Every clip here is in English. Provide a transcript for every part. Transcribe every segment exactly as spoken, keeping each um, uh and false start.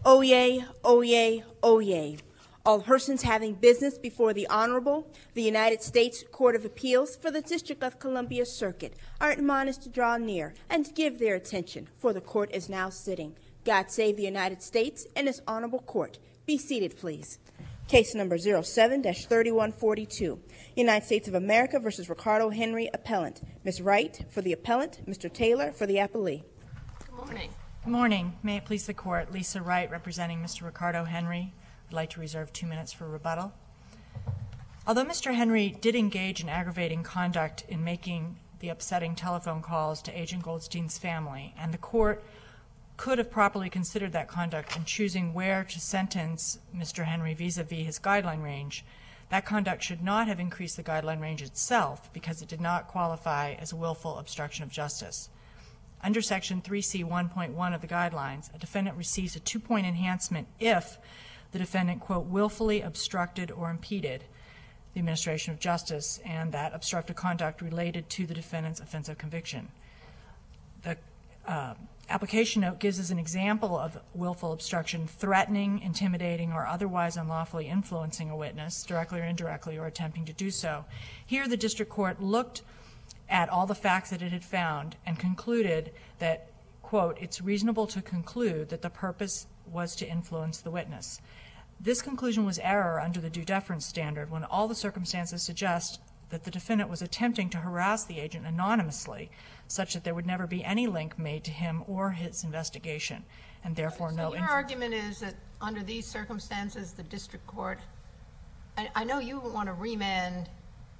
Oyez, oyez, oyez. All persons having business before the Honorable, the United States Court of Appeals for the District of Columbia Circuit are admonished to draw near and to give their attention, for the court is now sitting. God save the United States and this honorable court. Be seated, please. Case number zero seven dash thirty-one forty-two, United States of America versus Ricardo Henry, appellant. Miz Wright for the appellant, Mister Taylor for the appellee. Good morning. Good morning. May it please the court, Lisa Wright representing Mister Ricardo Henry. I'd like to reserve two minutes for rebuttal. Although Mister Henry did engage in aggravating conduct in making the upsetting telephone calls to Agent Goldstein's family, and the court could have properly considered that conduct in choosing where to sentence Mister Henry vis-a-vis his guideline range, that conduct should not have increased the guideline range itself because it did not qualify as a willful obstruction of justice. Under Section three C one point one of the guidelines, a defendant receives a two-point enhancement if the defendant, quote, willfully obstructed or impeded the administration of justice, and that obstructive conduct related to the defendant's offense of conviction. The uh, application note gives us an example of willful obstruction: threatening, intimidating, or otherwise unlawfully influencing a witness, directly or indirectly, or attempting to do so. Here, the district court looked at all the facts that it had found and concluded that, quote, it's reasonable to conclude that the purpose was to influence the witness. This conclusion was error under the due deference standard when all the circumstances suggest that the defendant was attempting to harass the agent anonymously, such that there would never be any link made to him or his investigation, and therefore so no. Your argument is that under these circumstances, the district court, I, I know you want to remand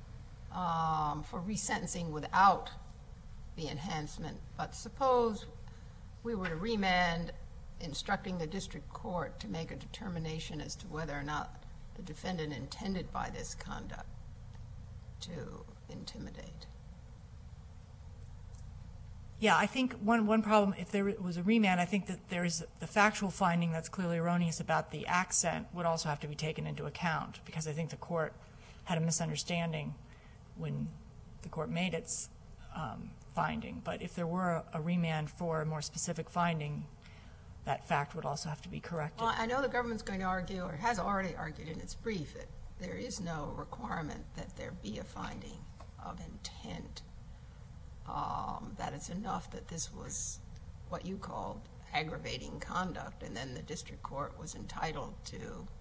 um, for resentencing without the enhancement, but suppose we were to remand instructing the district court to make a determination as to whether or not the defendant intended by this conduct to intimidate. Yeah, I think one, one problem, if there was a remand, I think that there is the factual finding that's clearly erroneous about the accent would also have to be taken into account, because I think the court had a misunderstanding when the court made its um, finding. But if there were a, a remand for a more specific finding, that fact would also have to be corrected. Well, I know the government's going to argue, or has already argued in its brief, that there is no requirement that there be a finding of intent, um, that it's enough that this was what you called aggravating conduct, and then the district court was entitled to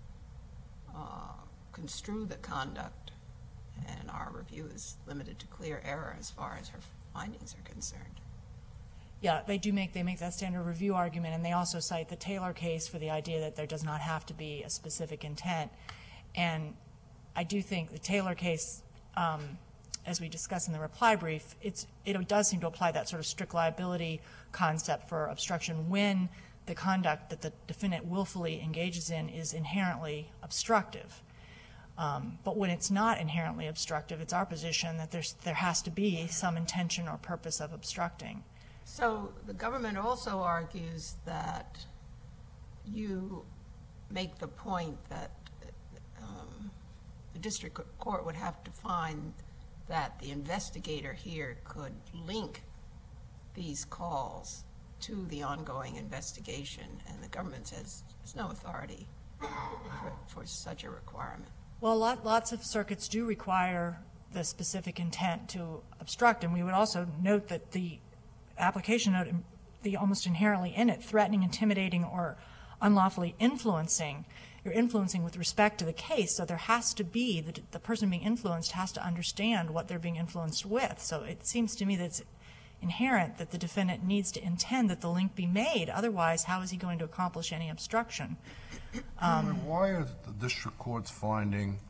uh, construe the conduct, and our review is limited to clear error as far as her findings are concerned. Yeah, they do make, they make that standard review argument, and they also cite the Taylor case for the idea that there does not have to be a specific intent. And I do think the Taylor case, um, as we discussed in the reply brief, it's, it does seem to apply that sort of strict liability concept for obstruction when the conduct that the defendant willfully engages in is inherently obstructive. Um, but when it's not inherently obstructive, it's our position that there's, there has to be some intention or purpose of obstructing. So the government also argues that you make the point that um, the district court would have to find that the investigator here could link these calls to the ongoing investigation, and the government says there's no authority for, for such a requirement. Well, lot, lots of circuits do require the specific intent to obstruct, and we would also note that the application note, the almost inherently in it, threatening, intimidating, or unlawfully influencing, you're influencing with respect to the case, so there has to be, the, the person being influenced has to understand what they're being influenced with. So it seems to me that it's inherent that the defendant needs to intend that the link be made. Otherwise, how is he going to accomplish any obstruction? Um, Why is the district court's finding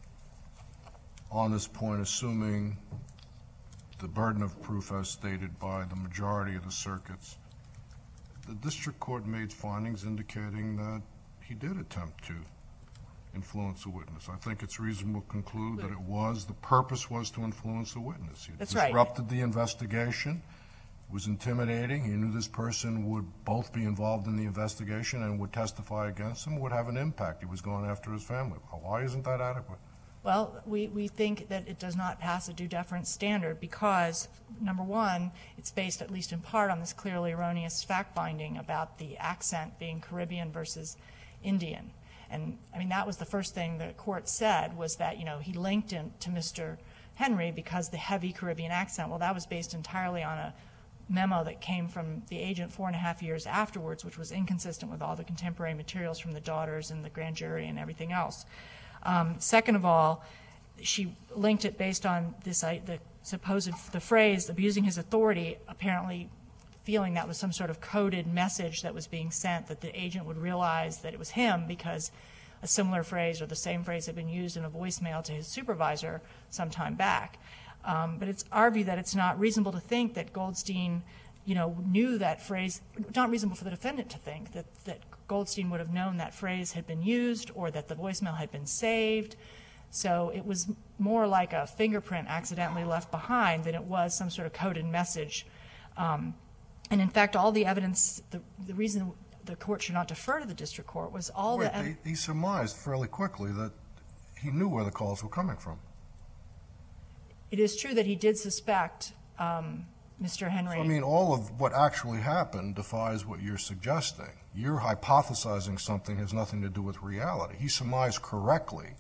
on this point, assuming the burden of proof as stated by the majority of the circuits, the district court made findings indicating that he did attempt to influence a witness? I think it's reasonable to conclude that it was, the purpose was to influence the witness. He That's right. disrupted the investigation, was intimidating. He knew this person would both be involved in the investigation and would testify against him, would have an impact. He was going after his family. Why isn't that adequate? Well, we, we think that it does not pass a due deference standard because, number one, it's based at least in part on this clearly erroneous fact-finding about the accent being Caribbean versus Indian. And, I mean, that was the first thing the court said, was that, you know, he linked him to Mister Henry because the heavy Caribbean accent. Well, that was based entirely on a memo that came from the agent four and a half years afterwards, which was inconsistent with all the contemporary materials from the daughters and the grand jury and everything else. Um, second of all, she linked it based on this, uh, the supposed, the phrase, abusing his authority, apparently feeling that was some sort of coded message that was being sent, that the agent would realize that it was him because a similar phrase or the same phrase had been used in a voicemail to his supervisor some time back. Um, but it's our view that it's not reasonable to think that Goldstein, you know, knew that phrase, not reasonable for the defendant to think that, that Goldstein would have known that phrase had been used or that the voicemail had been saved. So it was more like a fingerprint accidentally left behind than it was some sort of coded message. Um, And in fact, all the evidence, the, the reason the court should not defer to the district court was all Wait, the ev- he, he surmised fairly quickly that he knew where the calls were coming from. It is true that he did suspect um, Mister Henry. So, I mean, all of what actually happened defies what you're suggesting. You're hypothesizing something has nothing to do with reality. He surmised correctly.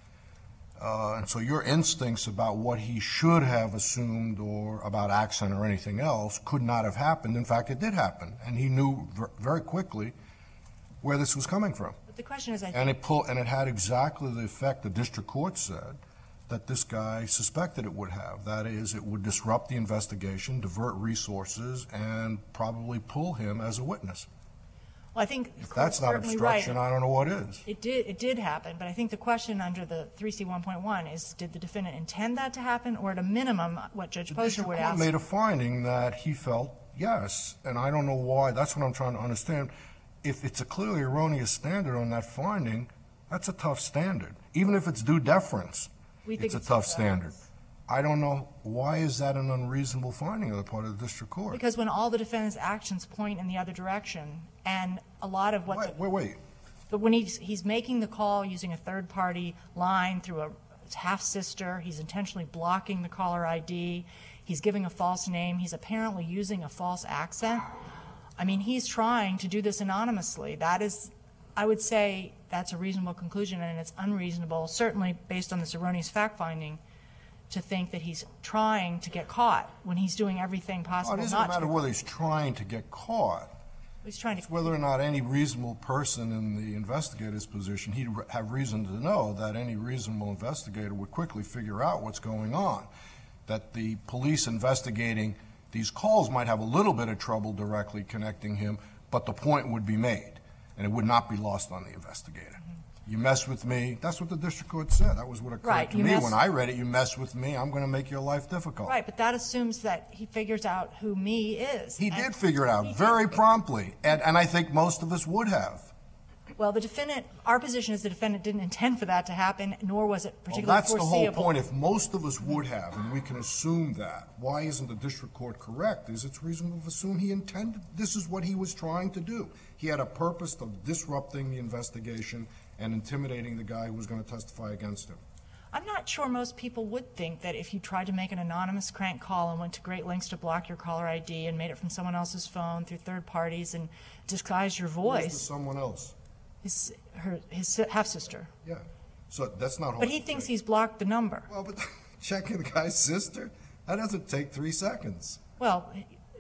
Uh, and so your instincts about what he should have assumed or about accent or anything else could not have happened. In fact, it did happen. And he knew ver very quickly where this was coming from. But the question is, I And think, it, pull, and it had exactly the effect the district court said that this guy suspected it would have. That is, it would disrupt the investigation, divert resources, and probably pull him as a witness. well, I think the If court's that's not certainly obstruction, right. I don't know what is. It did, it did happen, but I think the question under the three C one point one is, did the defendant intend that to happen, or at a minimum, what Judge The Posner district would court ask? made a finding that he felt yes, and I don't know why. That's what I'm trying to understand. If it's a clearly erroneous standard on that finding, that's a tough standard. Even if it's due deference, We think it's a it's tough due standard. deference. I don't know, why is that an unreasonable finding on the part of the district court? Because when all the defendant's actions point in the other direction, and a lot of what Wait, the wait, wait. But when he's, he's making the call using a third-party line through a half-sister, he's intentionally blocking the caller I D, he's giving a false name, he's apparently using a false accent. I mean, he's trying to do this anonymously. That is, I would say, that's a reasonable conclusion, and it's unreasonable, certainly based on this erroneous fact-finding, to think that he's trying to get caught when he's doing everything Oh, possible it not doesn't to. matter whether he's trying to get caught. He's trying to. It's whether or not any reasonable person in the investigator's position, he'd re- have reason to know that any reasonable investigator would quickly figure out what's going on. That the police investigating these calls might have a little bit of trouble directly connecting him, but the point would be made, and it would not be lost on the investigator. You mess with me, that's what the district court said. That was what occurred Right, to you me mess- when I read it. You mess with me, I'm going to make your life difficult. Right, but that assumes that he figures out who me is. He And did figure it he out did. very promptly, and, and I think most of us would have. Well, the defendant, our position is the defendant didn't intend for that to happen, nor was it Well, particularly that's the whole foreseeable. point. If most of us would have, and we can assume that, why isn't the district court correct? Is it's reasonable to assume he intended, this is what he was trying to do. He had a purpose of disrupting the investigation and intimidating the guy who was going to testify against him. I'm not sure most people would think that if you tried to make an anonymous crank call and went to great lengths to block your caller I D and made it from someone else's phone through third parties and disguised your Who's the voice, someone else? his, her, his si- half-sister. Yeah. So that's not hard But he to thinks say. he's blocked the number. Well, but checking the guy's sister, that doesn't take three seconds. Well,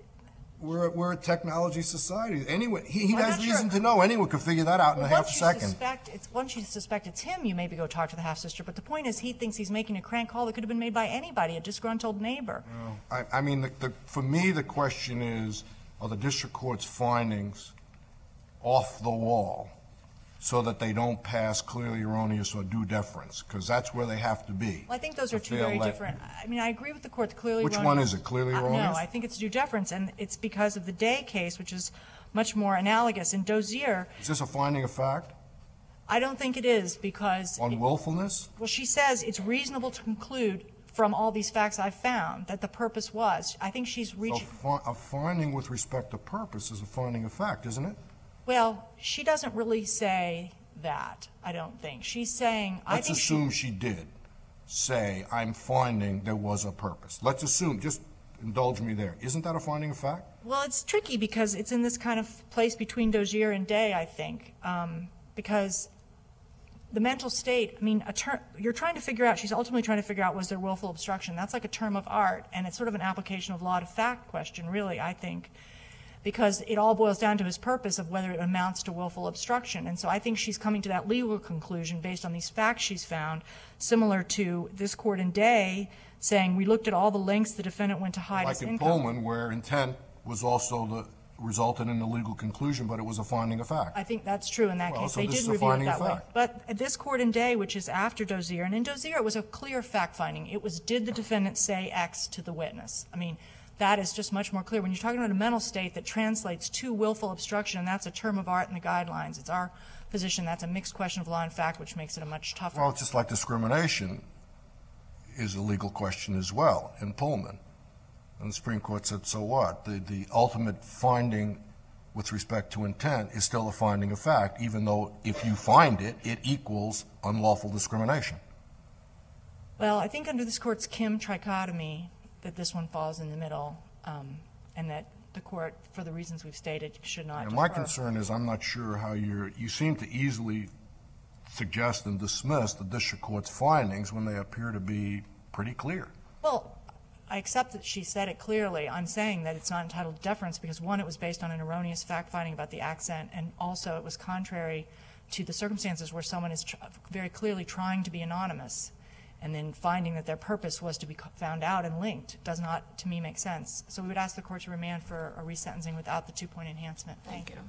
We're, we're a technology society. Anyway, he, he Well, I'm has not reason sure. to know. Anyone could figure that out in well, a half once you second. suspect it's once you suspect it's him, you maybe go talk to the half-sister. But the point is, he thinks he's making a crank call that could have been made by anybody, a disgruntled neighbor. I, I mean, the, the, for me, the question is, are the district court's findings off the wall so that they don't pass clearly erroneous or due deference? Because that's where they have to be. Well, I think those are to two fail very that- different. I mean, I agree with the court. Clearly, Which erroneous- one is it? Clearly Uh, erroneous? No, I think it's due deference, and it's because of the Day case, which is much more analogous. In Dozier, Is this a finding of fact I don't think it is because, on it- willfulness? well, she says it's reasonable to conclude from all these facts I've found that the purpose was. I think she's So reaching. fi- a finding with respect to purpose is a finding of fact, isn't it? Well, she doesn't really say that. I don't think she's saying. I Let's think assume she did say, I'm finding there was a purpose. Let's assume, just indulge me there. Isn't that a finding of fact? Well, it's tricky because it's in this kind of place between Dozier and Day, I think, um, because the mental state, I mean, a ter- you're trying to figure out, she's ultimately trying to figure out was there willful obstruction. That's like a term of art, and it's sort of an application of law to fact question, really, I think, because it all boils down to his purpose of whether it amounts to willful obstruction. And so I think she's coming to that legal conclusion based on these facts she's found, similar to this court in Day saying we looked at all the lengths the defendant went to hide Like his in income. Pullman, where intent was also the, resulted in a legal conclusion, but it was a finding of fact. I think that's true in that Well, case. so They this did is a review it finding that of way. fact. But this court in Day, which is after Dozier, and in Dozier it was a clear fact finding. It was, did the defendant say X to the witness? I mean, that is just much more clear. When you're talking about a mental state that translates to willful obstruction, and that's a term of art in the guidelines, it's our position that's a mixed question of law and fact, which makes it a much tougher. Well, it's just like discrimination is a legal question as well in Pullman. And the Supreme Court said, so what? The, the ultimate finding with respect to intent is still a finding of fact, even though if you find it, it equals unlawful discrimination. Well, I think under this court's Kim trichotomy that this one falls in the middle, um, and that the court, for the reasons we've stated, should not And my defer. concern is I'm not sure how you're, you seem to easily suggest and dismiss the district court's findings when they appear to be pretty clear. Well, I accept that she said it clearly. I'm saying that it's not entitled to deference because, one, it was based on an erroneous fact-finding about the accent, and also it was contrary to the circumstances where someone is tr- very clearly trying to be anonymous and then finding that their purpose was to be found out and linked. Does not, to me, make sense. So we would ask the court to remand for a resentencing without the two-point enhancement. Thank, Thank you.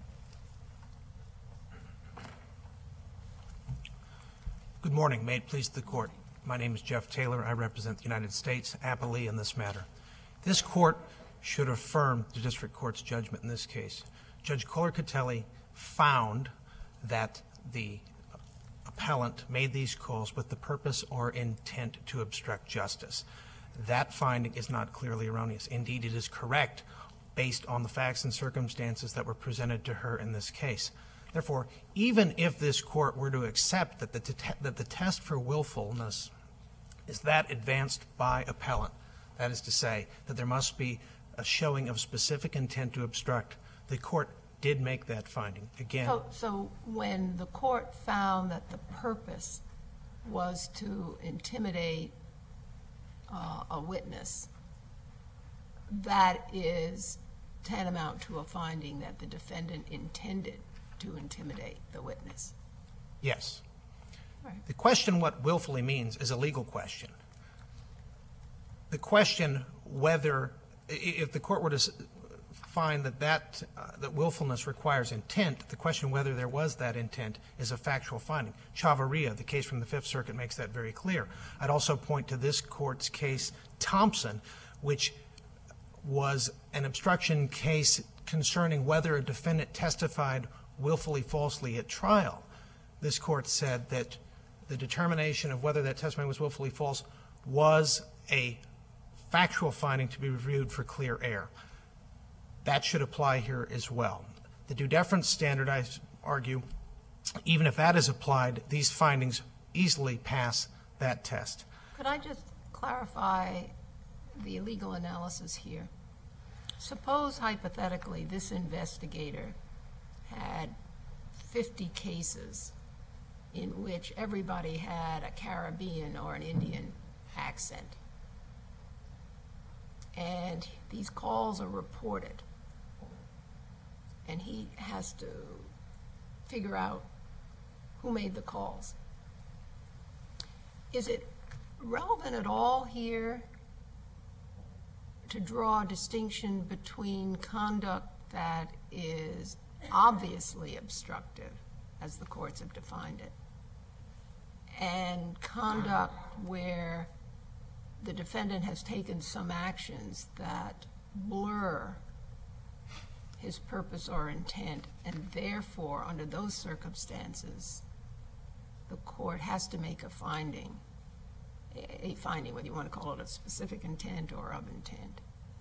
Good morning. May it please the court. My name is Jeff Taylor. I represent the United States appellee in this matter. This court should affirm the district court's judgment in this case. Judge Kohler-Catelli found that the appellant made these calls with the purpose or intent to obstruct justice. That finding is not clearly erroneous. Indeed, it is correct based on the facts and circumstances that were presented to her in this case. Therefore, even if this court were to accept that the, te- that the test for willfulness is that advanced by appellant, that is to say, that there must be a showing of specific intent to obstruct, the court did make that finding. Again, So, so when the court found that the purpose was to intimidate uh, a witness, that is tantamount to a finding that the defendant intended to intimidate the witness. yes. Right. The question what willfully means is a legal question. The question whether, i- if the court were to s- find that that, uh, that willfulness requires intent, the question whether there was that intent is a factual finding. Chavarria, the case from the Fifth Circuit, makes that very clear. I'd also point to this court's case, Thompson, which was an obstruction case concerning whether a defendant testified willfully falsely at trial. This court said that the determination of whether that testimony was willfully false was a factual finding to be reviewed for clear error. That should apply here as well. The due deference standard, I argue, even if that is applied, these findings easily pass that test. Could I just clarify the legal analysis here? Suppose, hypothetically, this investigator had fifty cases in which everybody had a Caribbean or an Indian accent. And these calls are reported. And he has to figure out who made the calls. Is it relevant at all here to draw a distinction between conduct that is obviously obstructive, as the courts have defined it, and conduct where the defendant has taken some actions that blur his purpose or intent, and therefore, under those circumstances, the court has to make a finding, a finding, whether you want to call it a specific intent or of intent?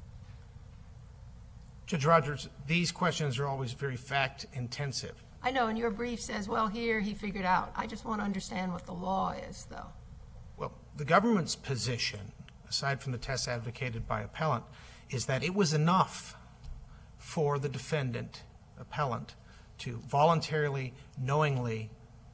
Judge Rogers, these questions are always very fact-intensive. I know, and your brief says, well, here he figured out. I just want to understand what the law is, though. Well, the government's position, aside from the test advocated by appellant, is that it was enough for the defendant, appellant, to voluntarily, knowingly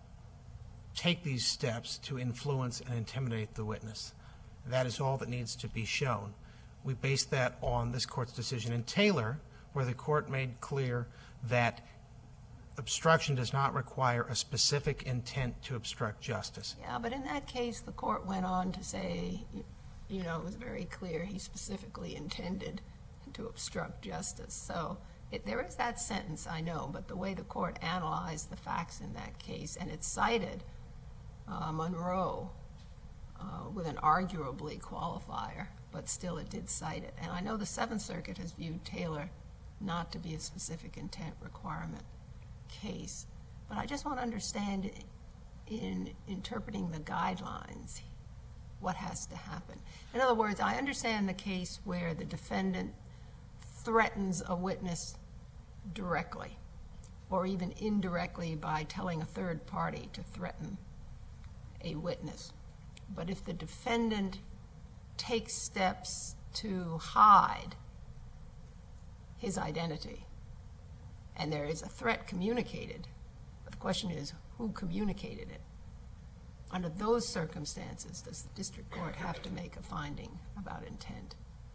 take these steps to influence and intimidate the witness. That is all that needs to be shown. We base that on this court's decision in Taylor, where the court made clear that obstruction does not require a specific intent to obstruct justice. Yeah, but in that case, the court went on to say, you know, it was very clear he specifically intended to obstruct justice. So it, there is that sentence, I know, but the way the court analyzed the facts in that case, and it cited uh, Monroe uh, with an arguably qualifier, but still it did cite it. And I know the Seventh Circuit has viewed Taylor not to be a specific intent requirement case, but I just want to understand in interpreting the guidelines what has to happen. In other words, I understand the case where the defendant threatens a witness directly or even indirectly by telling a third party to threaten a witness. But if the defendant takes steps to hide his identity and there is a threat communicated, but the question is who communicated it? Under those circumstances, does the district court have to make a finding about intent?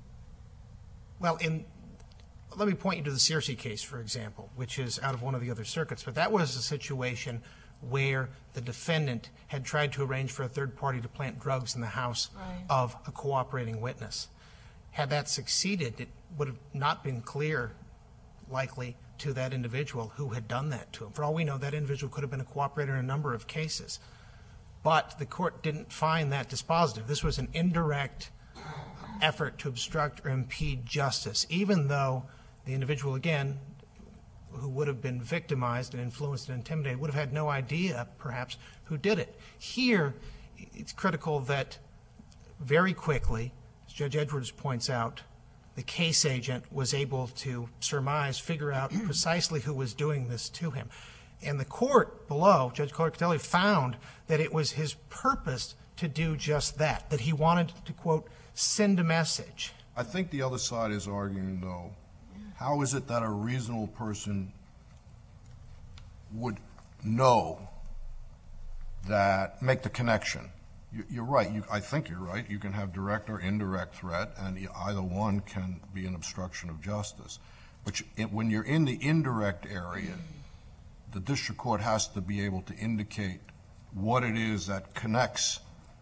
Well, in, let me point you to the Searcy case, for example, which is out of one of the other circuits, but that was a situation where the defendant had tried to arrange for a third party to plant drugs in the house Right. of a cooperating witness. Had that succeeded, it would have not been clear, likely, to that individual who had done that to him. For all we know, that individual could have been a cooperator in a number of cases. But the court didn't find that dispositive. This was an indirect effort to obstruct or impede justice, even though the individual, again, who would have been victimized and influenced and intimidated would have had no idea, perhaps, who did it. Here, it's critical that very quickly, as Judge Edwards points out, the case agent was able to surmise, figure out precisely who was doing this to him. And the court below, Judge Colacatelli, found that it was his purpose to do just that, that he wanted to, quote, send a message. I think the other side is arguing, though, how is it that a reasonable person would know that, make the connection? You, you're right. You, I think you're right. You can have direct or indirect threat, and either one can be an obstruction of justice. But you, it, when you're in the indirect area, the district court has to be able to indicate what it is that connects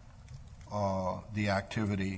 uh, the activity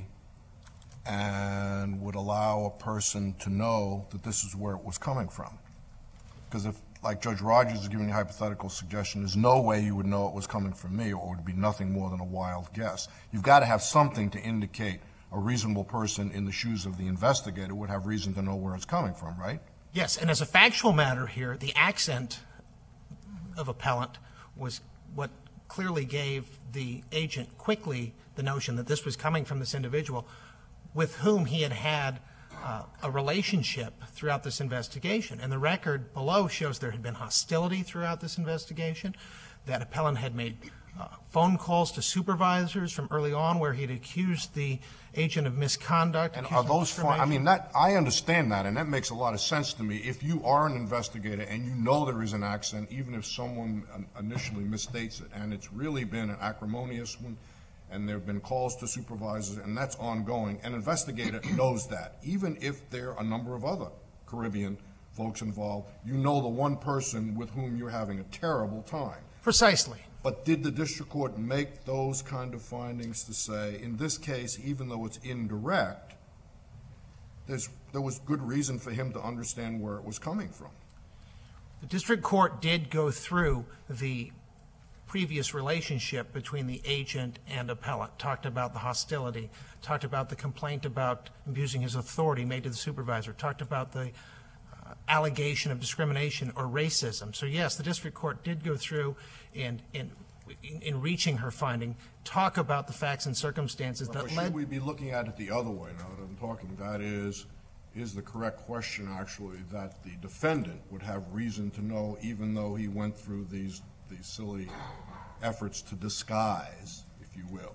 and would allow a person to know that this is where it was coming from. Because if, like Judge Rogers is giving you a hypothetical suggestion, there's no way you would know it was coming from me, or it would be nothing more than a wild guess. You've got to have something to indicate a reasonable person in the shoes of the investigator would have reason to know where it's coming from, right? Yes, and as a factual matter here, the accent of appellant was what clearly gave the agent quickly the notion that this was coming from this individual with whom he had had uh, a relationship throughout this investigation. And the record below shows there had been hostility throughout this investigation, that appellant had made uh, phone calls to supervisors from early on where he had accused the agent of misconduct. And accused are of those, fun, I discrimination. mean, that, I understand that, and that makes a lot of sense to me. If you are an investigator and you know there is an accent, even if someone initially misstates it, and it's really been an acrimonious one, and there have been calls to supervisors, and that's ongoing, an investigator knows that. Even if there are a number of other Caribbean folks involved, you know the one person with whom you're having a terrible time. Precisely. But did the district court make those kind of findings to say, in this case, even though it's indirect, there's, there was good reason for him to understand where it was coming from? The district court did go through the previous relationship between the agent and appellant, talked about the hostility, talked about the complaint about abusing his authority made to the supervisor, talked about the uh, allegation of discrimination or racism. So yes, the district court did go through and, and in, in reaching her finding, talk about the facts and circumstances that But led. should we be looking at it the other way now that I'm talking? That is, is the correct question actually that the defendant would have reason to know, even though he went through these these silly efforts to disguise, if you will,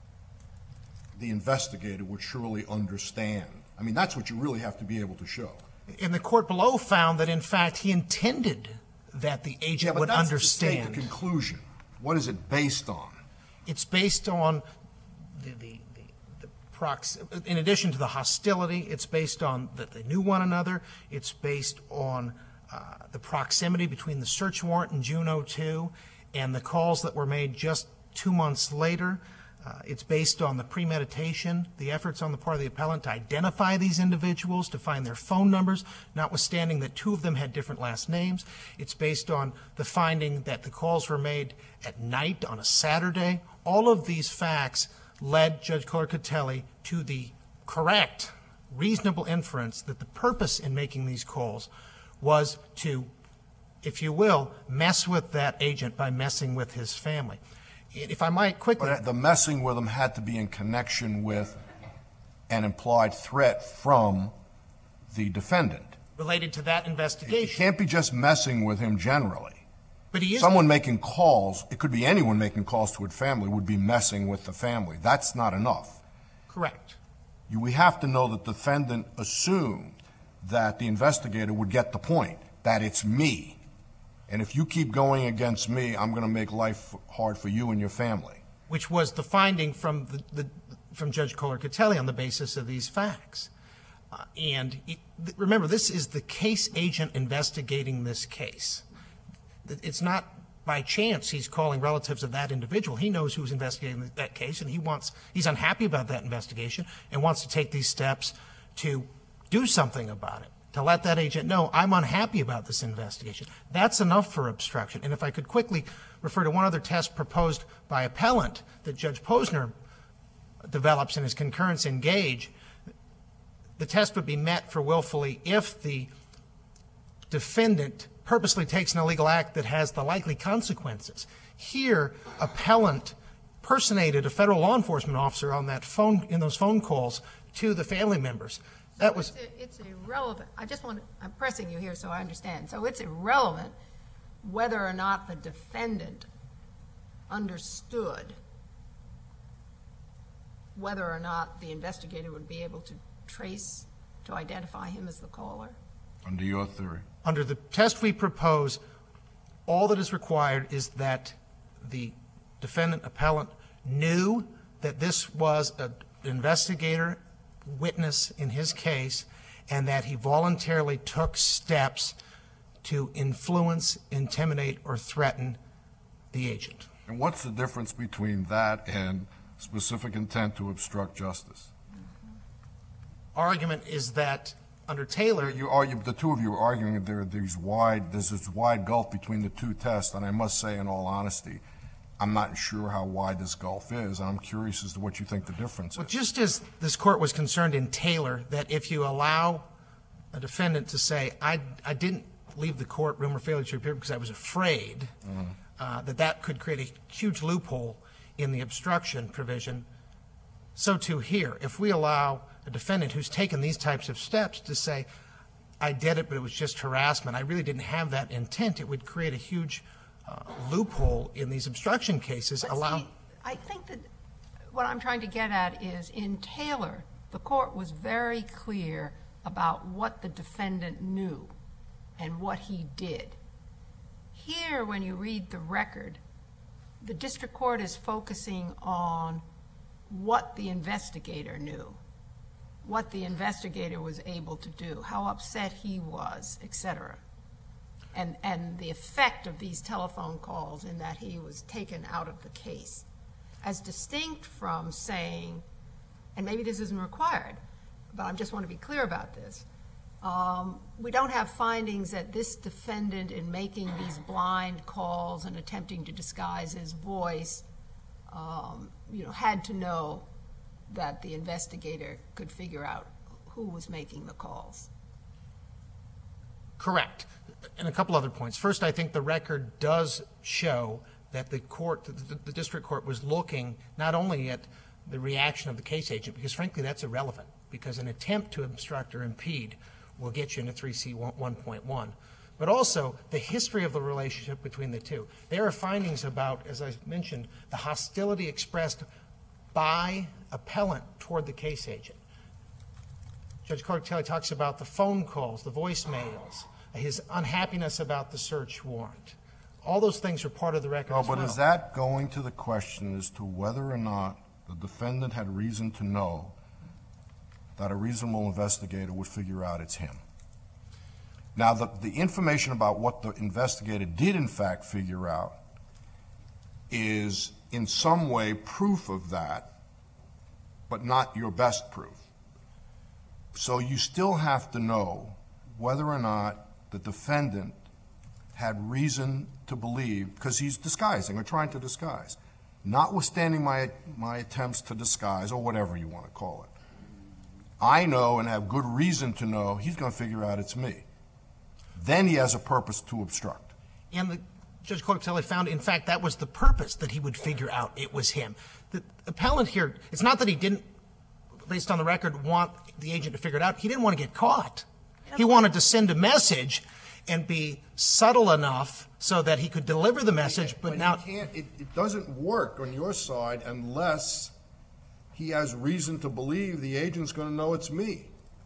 the investigator would surely understand. I mean, that's what you really have to be able to show. And the court below found that, in fact, he intended that the agent Yeah, but would that's to state understand. the conclusion. What is it based on? It's based on the, the, the, the prox, in addition to the hostility, it's based on that they knew one another. It's based on uh, the proximity between the search warrant in June oh two and the calls that were made just two months later. Uh, it's based on the premeditation, the efforts on the part of the appellant to identify these individuals, to find their phone numbers, notwithstanding that two of them had different last names. It's based on the finding that the calls were made at night on a Saturday. All of these facts led Judge Collar-Catelli to the correct, reasonable inference that the purpose in making these calls was to, if you will, mess with that agent by messing with his family. If I might quickly... But the messing with him had to be in connection with an implied threat from the defendant. Related to that investigation. It can't be just messing with him generally. But he is... Someone making calls, it could be anyone making calls to a family, would be messing with the family. That's not enough. Correct. You, we have to know that the defendant assumed that the investigator would get the point, that it's me. And if you keep going against me, I'm going to make life hard for you and your family. Which was the finding from the, the from Judge Collar-Catelli on the basis of these facts. Uh, and it, th- remember, this is the case agent investigating this case. It's not by chance he's calling relatives of that individual. He knows who's investigating that case, and he wants he's unhappy about that investigation and wants to take these steps to do something about it, to let that agent know, I'm unhappy about this investigation. That's enough for obstruction. And if I could quickly refer to one other test proposed by appellant that Judge Posner develops in his concurrence in Gage, the test would be met for willfully if the defendant purposely takes an illegal act that has the likely consequences. Here, appellant personated a federal law enforcement officer on that phone, in those phone calls to the family members. That was it's, it's irrelevant. I just want to, I'm pressing you here so I understand. So it's irrelevant whether or not the defendant understood whether or not the investigator would be able to trace, to identify him as the caller? Under your theory. Under the test we propose, all that is required is that the defendant appellant knew that this was an investigator witness in his case, and that he voluntarily took steps to influence, intimidate, or threaten the agent. And what's the difference between that and specific intent to obstruct justice? Our argument is that under Taylor, You argue, the two of you are arguing that there are these wide, there's this wide gulf between the two tests, and I must say, in all honesty, I'm not sure how wide this gulf is, and I'm curious as to what you think the difference well, is. just as this court was concerned in Taylor that if you allow a defendant to say, I, I didn't leave the courtroom or failure to appear because I was afraid, mm-hmm. uh, that that could create a huge loophole in the obstruction provision, so too here. If we allow a defendant who's taken these types of steps to say, I did it, but it was just harassment, I really didn't have that intent, it would create a huge uh, loophole in these obstruction cases. But Allow. see, I think that what I'm trying to get at is in Taylor, the court was very clear about what the defendant knew and what he did. Here, when you read the record, the district court is focusing on what the investigator knew, what the investigator was able to do, how upset he was, et cetera. And, and the effect of these telephone calls in that he was taken out of the case, as distinct from saying, and maybe this isn't required, but I just want to be clear about this, um, we don't have findings that this defendant, in making these blind calls and attempting to disguise his voice, um, you know, had to know that the investigator could figure out who was making the calls. Correct. And a couple other points. First, I think the record does show that the court, the, the district court, was looking not only at the reaction of the case agent, because frankly that's irrelevant, because an attempt to obstruct or impede will get you into three C one point one, but also the history of the relationship between the two. There are findings about, as I mentioned, the hostility expressed by appellant toward the case agent. Judge Collar-Catelli talks about the phone calls, the voicemails, his unhappiness about the search warrant. All those things are part of the record No, as but well. is that going to the question as to whether or not the defendant had reason to know that a reasonable investigator would figure out it's him? Now, the, the information about what the investigator did in fact figure out is in some way proof of that, but not your best proof. So you still have to know whether or not the defendant had reason to believe, because he's disguising or trying to disguise, notwithstanding my, my attempts to disguise or whatever you want to call it. I know and have good reason to know he's going to figure out it's me. Then he has a purpose to obstruct. And the, Judge Colatelli found, in fact, that was the purpose, that he would figure out it was him. The appellant here, it's not that he didn't, based on the record, want the agent to figure it out. He didn't want to get caught. He wanted to send a message and be subtle enough so that he could deliver the message, but, but now... He can't, it, it doesn't work on your side unless he has reason to believe the agent's going to know it's me.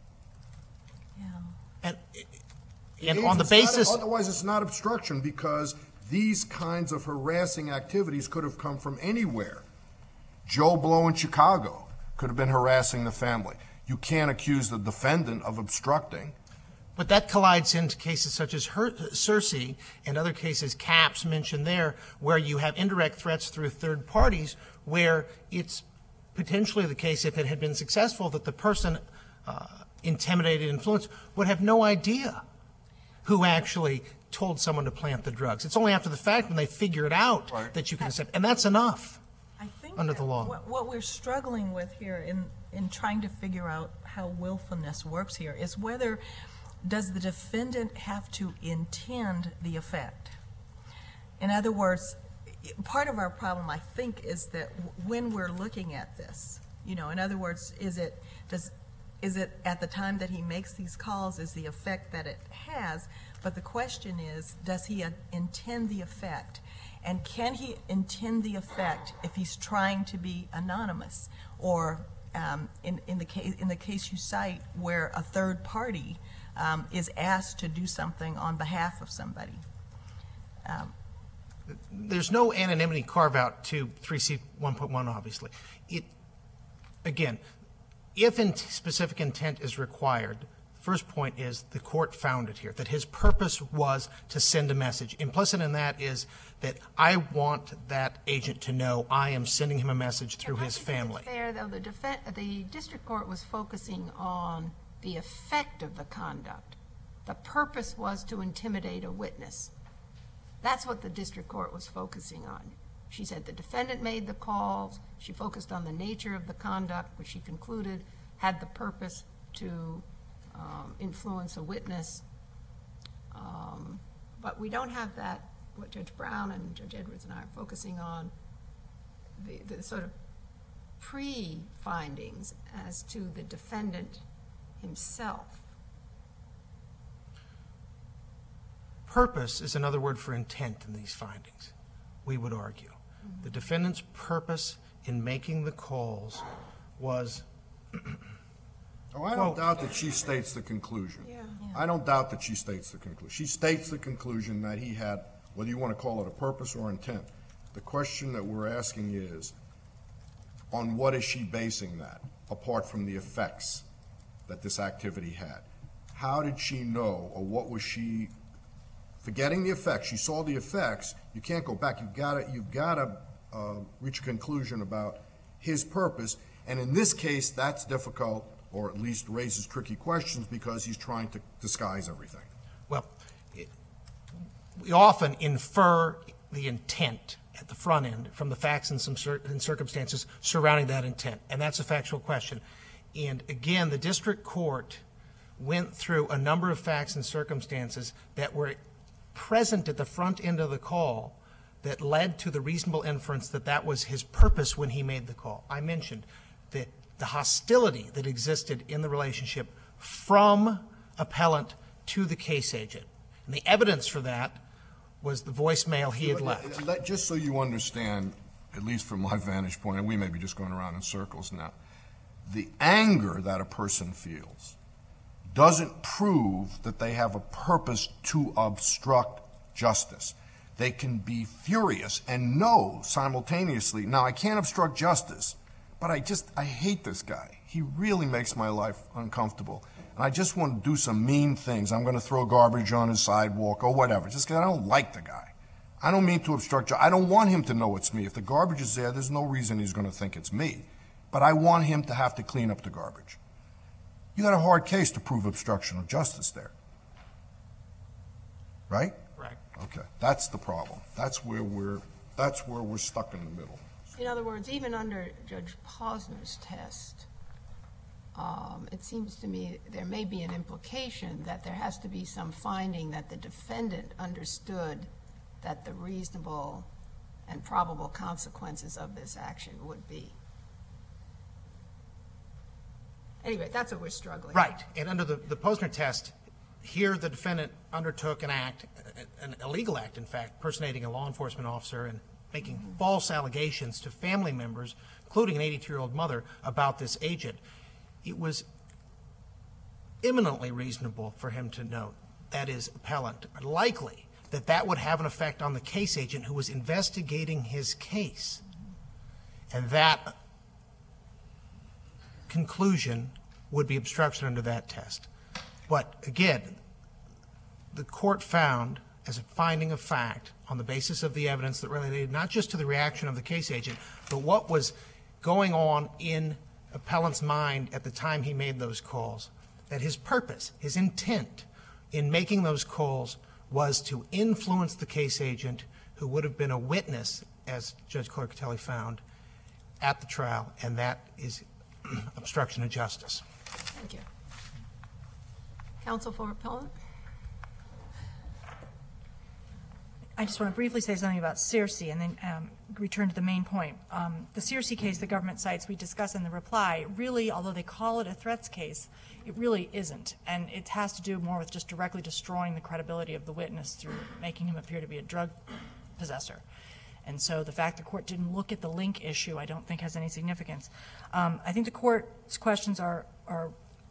Yeah. And, The and on the agent's basis... Not, otherwise, it's not obstruction, because these kinds of harassing activities could have come from anywhere. Joe Blow in Chicago could have been harassing the family. You can't accuse the defendant of obstructing. But that collides into cases such as Her- Searcy and other cases, Capps mentioned there, where you have indirect threats through third parties, where it's potentially the case, if it had been successful, that the person uh, intimidated, influenced, would have no idea who actually told someone to plant the drugs. It's only after the fact when they figure it out Right. that you can accept, and that's enough. I think under that the law. What, what we're struggling with here in, in trying to figure out how willfulness works here is whether does the defendant have to intend the effect? In other words, part of our problem, I think, is that when we're looking at this, you know, in other words, is it does is it at the time that he makes these calls is the effect that it has? But the question is, does he intend the effect? And can he intend the effect if he's trying to be anonymous, or um, in, in the case in the case you cite where a third party um, is asked to do something on behalf of somebody? Um, There's no anonymity carve-out to three C one point one, obviously. It, again, if in specific intent is required, first point is the court found it here, that his purpose was to send a message. Implicit in that is that I want that agent to know I am sending him a message through Yeah, his I think family. it's fair, though, the defen the district court was focusing on the effect of the conduct. The purpose was to intimidate a witness. That's what the district court was focusing on. She said the defendant made the calls. She focused on the nature of the conduct, which she concluded had the purpose to um, influence a witness. Um, but we don't have that, what Judge Brown and Judge Edwards and I are focusing on, the, the sort of pre-findings as to the defendant himself. Purpose is another word for intent in these findings, we would argue. The defendant's purpose in making the calls was, Oh, I don't doubt that she states the conclusion. Yeah. I don't doubt that she states the conclusion. She states the conclusion that he had, whether you want to call it a purpose or intent. The question that we're asking is, on what is she basing that, apart from the effects that this activity had? How did she know, or what was she, forgetting the effects, she saw the effects, you can't go back. You've got to, you've got to uh, reach a conclusion about his purpose, and in this case, that's difficult, or at least raises tricky questions, because he's trying to disguise everything. well, it, we often infer the intent at the front end from the facts and some cir and circumstances surrounding that intent, and that's a factual question. And again, the district court went through a number of facts and circumstances that were present at the front end of the call that led to the reasonable inference that that was his purpose when he made the call. I mentioned that the hostility that existed in the relationship from appellant to the case agent. And the evidence for that was the voicemail he had left. Let- Just so you understand, at least from my vantage point, and we may be just going around in circles now, the anger that a person feels doesn't prove that they have a purpose to obstruct justice. They can be furious and know simultaneously, now I can't obstruct justice, but I just, I hate this guy. He really makes my life uncomfortable. And I just want to do some mean things. I'm going to throw garbage on his sidewalk or whatever, just because I don't like the guy. I don't mean to obstruct ju- I don't want him to know it's me. If the garbage is there, there's no reason he's going to think it's me. But I want him to have to clean up the garbage. You got a hard case to prove obstruction of justice there. Right? Right. Okay. That's the problem. That's where we're that's where we're stuck in the middle. In other words, even under Judge Posner's test, um, it seems to me there may be an implication that there has to be some finding that the defendant understood that the reasonable and probable consequences of this action would be. Anyway, that's what we're struggling with. Right. And under the, the Posner test, here the defendant undertook an act, an illegal act, in fact, personating a law enforcement officer and making mm-hmm. false allegations to family members, including an eighty-two-year-old mother, about this agent. It was eminently reasonable for him to note, that is, appellant, likely that that would have an effect on the case agent who was investigating his case. And that conclusion would be obstruction under that test. But again, the court found, as a finding of fact, on the basis of the evidence that related not just to the reaction of the case agent, but what was going on in appellant's mind at the time he made those calls, that his purpose, his intent in making those calls was to influence the case agent who would have been a witness, as Judge Clark-Catelli found, at the trial, and that is obstruction of justice. Thank you. Counsel for appellant? I just want to briefly say something about Searcy and then um, return to the main point. Um, the Searcy case the government cites, we discuss in the reply, really, although they call it a threats case, it really isn't. And it has to do more with just directly destroying the credibility of the witness through making him appear to be a drug possessor. And so the fact the court didn't look at the link issue I don't think has any significance. Um, I think the court's questions are, are,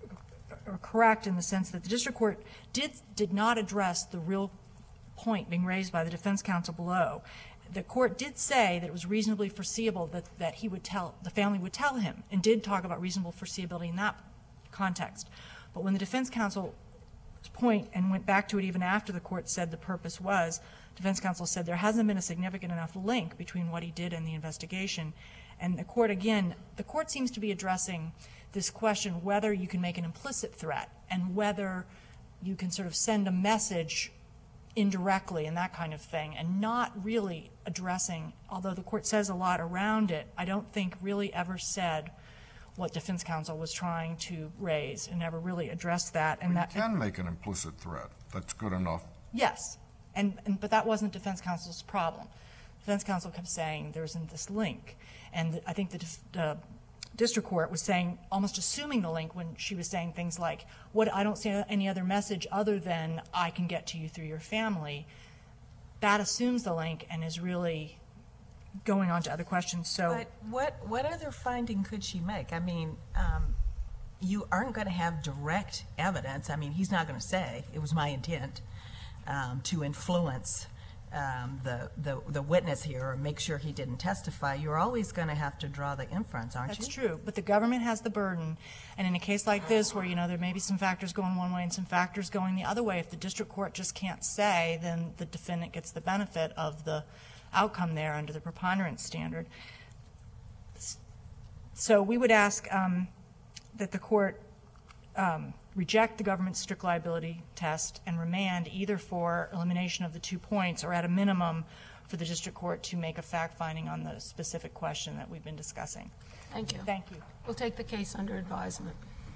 are correct in the sense that the district court did, did not address the real point being raised by the defense counsel below. The court did say that it was reasonably foreseeable that, that he would tell, the family would tell him, and did talk about reasonable foreseeability in that context. But when the defense counsel point and went back to it even after the court said the purpose was, defense counsel said there hasn't been a significant enough link between what he did and the investigation. And the court, again, the court seems to be addressing this question whether you can make an implicit threat and whether you can sort of send a message indirectly and that kind of thing, and not really addressing, although the court says a lot around it, I don't think really ever said what defense counsel was trying to raise and never really addressed that. And well, that you can make an implicit threat. That's good enough. Yes, and, and but that wasn't defense counsel's problem. Defense counsel kept saying there isn't this link, and I think the uh, district court was saying, almost assuming the link when she was saying things like, "What I don't see any other message other than I can get to you through your family." That assumes the link and is really going on to other questions. So, but what what other finding could she make? I mean, um, you aren't going to have direct evidence. I mean, he's not going to say it was my intent um, to influence um, the, the the witness here or make sure he didn't testify. You're always going to have to draw the inference, aren't That's you? true, but the government has the burden, and in a case like this where, you know, there may be some factors going one way and some factors going the other way, if the district court just can't say, then the defendant gets the benefit of the outcome there under the preponderance standard. So we would ask um, that the court um, reject the government's strict liability test and remand either for elimination of the two points or at a minimum for the district court to make a fact finding on the specific question that we've been discussing. Thank you. Thank you. We'll take the case under advisement.